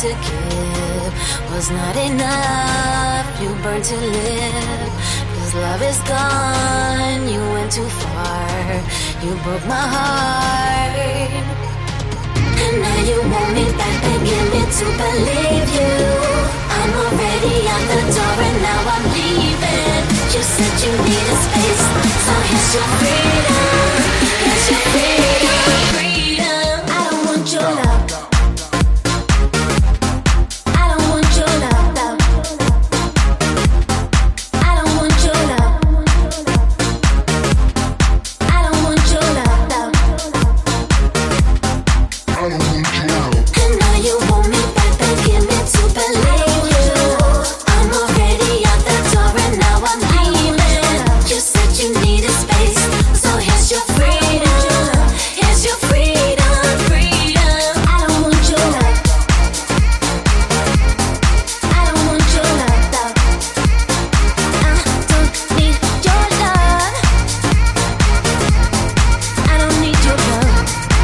to give was not enough. You burned to live, 'cause love is gone. You went too far, you broke my heart. And now you want me back, begging me to believe you. I'm already out the door and now I'm leaving. You said you needed space, so here's your freedom. Here's your freedom, freedom. I don't want your love. I don't want your love, love. I don't want your love. I don't want your love, love. I don't want your love. And now you want me back, begging me to believe you. I'm already out the door and now I'm leaving. You said you needed space, so here's your freedom. Here's your freedom, freedom. I don't want your love. I don't want your love, love. I don't need your love. I don't need your love.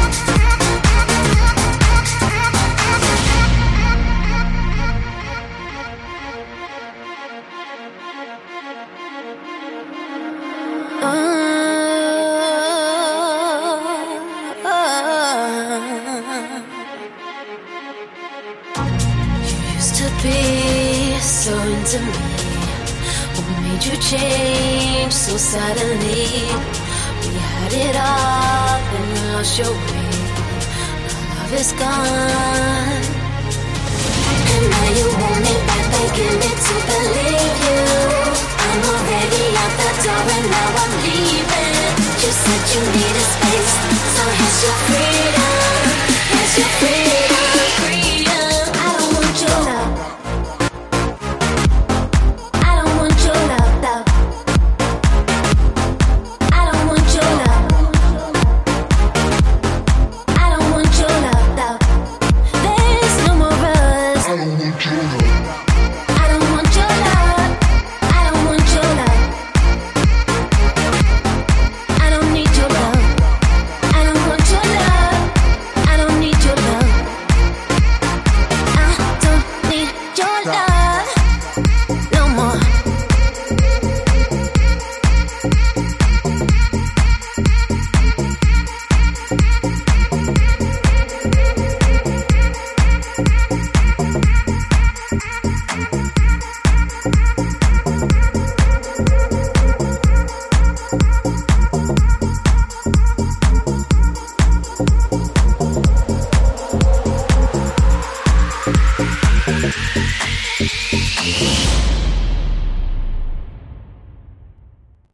You used to be so into me. What made you change so suddenly? We had it all, then you lost your way. Now love is gone. And now you want me back, begging me to believe you. I'm already out the door and now I'm leaving. You said you needed space, so here's your freedom. Here's your freedom, freedom. I don't want your love. I don't want your love, love. I don't want your love. I don't want your love, love. There's no more us. I don't want your love. I don't want your love. I don't want your love. I don't need your love. I don't want your love. I don't need your love. I don't need your love no more.